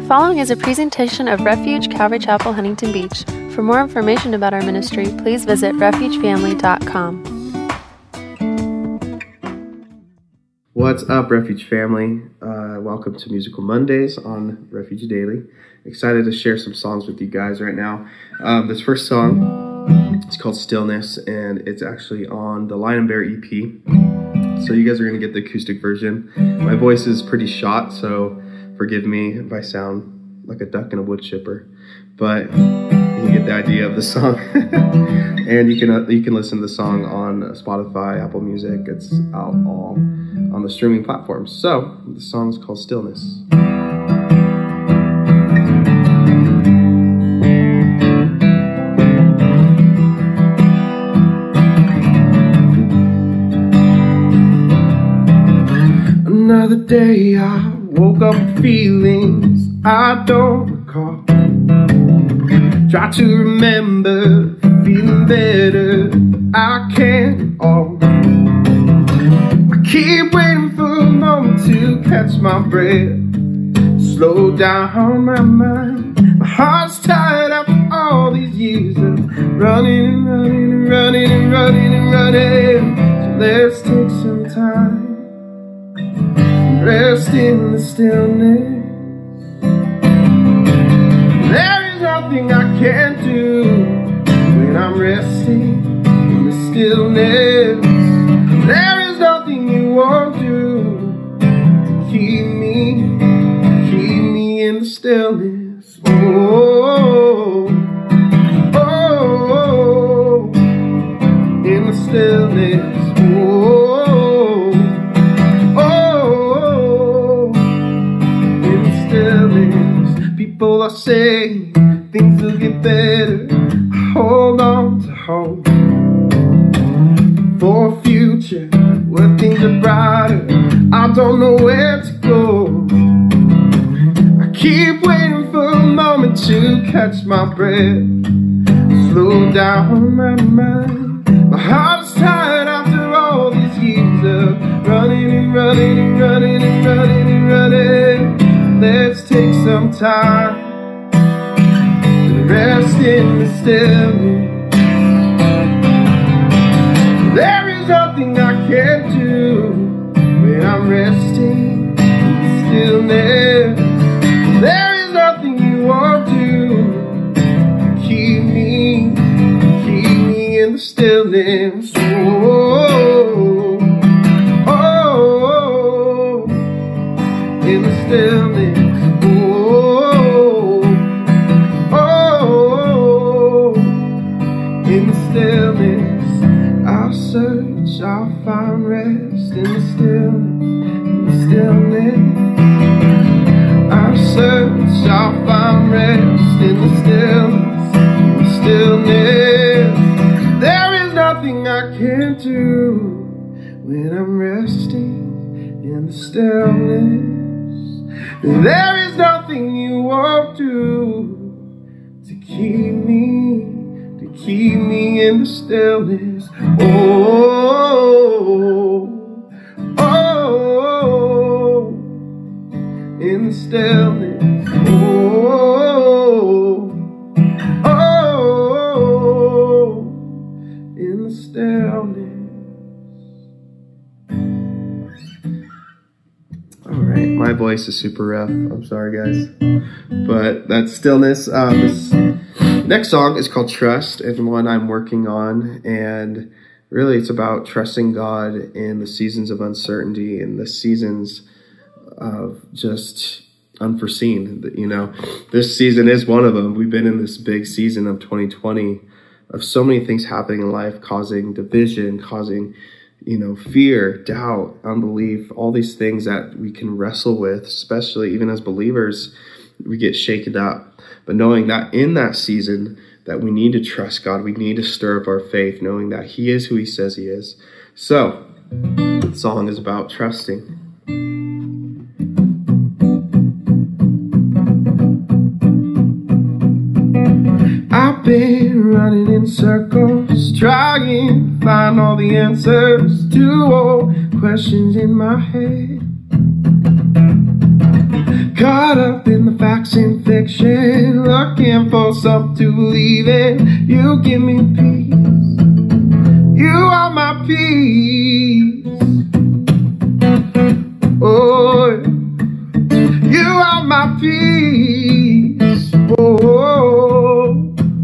following is a presentation of Refuge Calvary Chapel, Huntington Beach. For more information about our ministry, please visit refugefamily.com. What's up, Refuge family? Welcome to Musical Mondays on Refuge Daily. Excited to share some songs with you guys right now. This first song is called Stillness, and it's actually on the Lion and Bear EP. So you guys are going to get the acoustic version. My voice is pretty shot, so forgive me if I sound like a duck in a wood chipper. But you get the idea of the song. And you can listen to the song on Spotify, Apple Music. It's out all on the streaming platforms. So the song's called Stillness. Another day I woke up with feelings I don't recall. Try to remember feeling better, I can't all. I keep waiting for a moment to catch my breath, slow down my mind. My heart's tired after all these years of running and running and running and running and running. So let's take some time, rest in the stillness. There is nothing I can't do when I'm resting in the stillness. There is nothing you won't do to keep me in the stillness. Oh, oh, in the stillness. Oh, oh, in the stillness. People are saying things will get better. Hold on to hope for a future where things are brighter. I don't know where to go. I keep waiting for a moment to catch my breath, slow down my mind. My heart's tired after all these years of running and running and running and running and running. Let's take some time, rest in the stillness. There is nothing I can't do when I'm resting in the stillness. There is nothing you won't do to keep me in the stillness. Oh, oh, in the stillness. I'll search, I'll find rest in the stillness, I'll search, I'll find rest in the stillness. There is nothing I can't do when I'm resting in the stillness. There is nothing you won't do to keep me in the stillness. Oh, oh, in the stillness. Oh, oh, in the stillness. All right, my voice is super rough. I'm sorry, guys, but that's Stillness. This next song is called Trust, and one I'm working on, and really it's about trusting God in the seasons of uncertainty and the seasons of just unforeseen. You know, this season is one of them. We've been in this big season of 2020 of so many things happening in life, causing division, causing, fear, doubt, unbelief, all these things that we can wrestle with, especially even as believers, we get shaken up. But knowing that in that season that we need to trust God, we need to stir up our faith, knowing that He is who He says He is. So the song is about trusting. I've been running in circles, trying to find all the answers to all questions in my head. Caught up in the facts and direction, looking for something to believe in. You give me peace. You are my peace. Oh, you are my peace. Oh,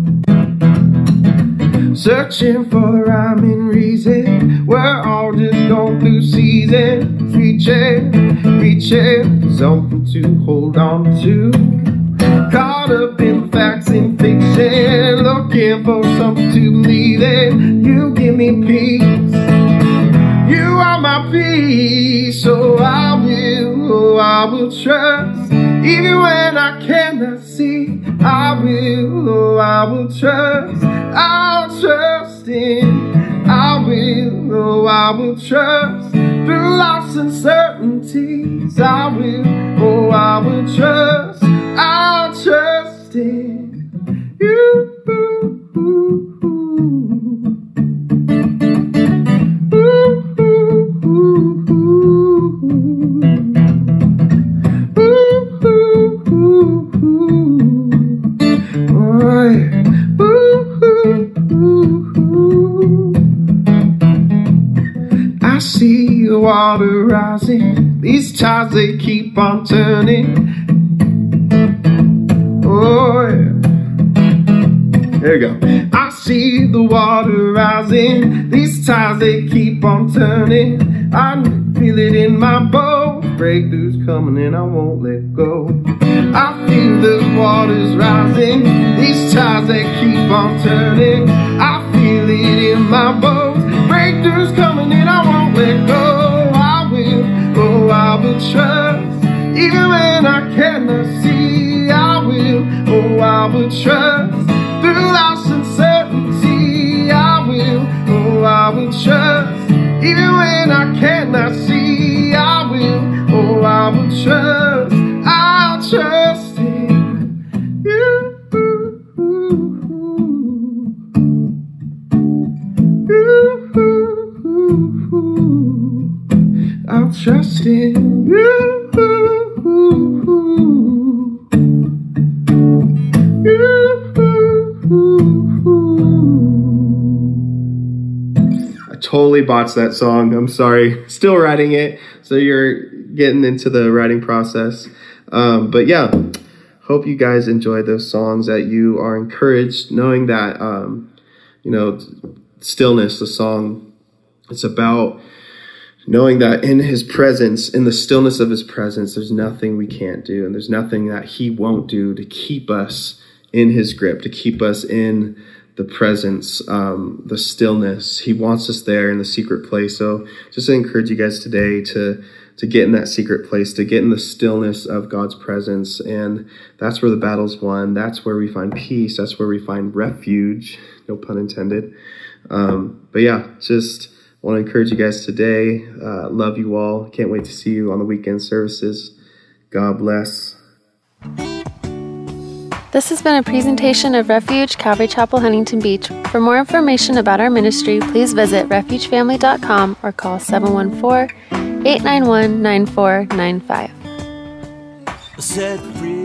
searching for rhyme and reason. We're all just going through seasons, reaching for something to hold on to. Caught up in facts and fiction, looking for something to believe in. You give me peace. You are my peace. So I will trust. Even when I cannot see, I will trust. I'll trust in. I will trust. Through loss and certainties, I will trust. I'll trust in you. I see the water rising, these tides they keep on turning. Oh yeah. There you go. I see the water rising, these tides they keep on turning. I feel it in my bones, breakthroughs coming and I won't let go. I feel the waters rising, these tides they keep on turning. I feel it in my bones, breakthroughs coming and I won't let go. I will trust, even when I cannot see. I will trust, through loss and certainty. I will trust, even when I cannot see. I will trust, I'll trust in you. I'll trust in you. I totally botched that song. I'm sorry. Still writing it, so you're getting into the writing process. But yeah, hope you guys enjoy those songs, that you are encouraged, knowing that, Stillness, the song, it's about knowing that in his presence, in the stillness of his presence, there's nothing we can't do. And there's nothing that he won't do to keep us in his grip, to keep us in the presence, the stillness. He wants us there in the secret place. So just to encourage you guys today to get in that secret place, to get in the stillness of God's presence. And that's where the battle's won. That's where we find peace. That's where we find refuge. No pun intended. But yeah, just want to encourage you guys today. Love you all. Can't wait to see you on the weekend services. God bless. This has been a presentation of Refuge Calvary Chapel, Huntington Beach. For more information about our ministry, please visit refugefamily.com or call 714-891-9495. Set free.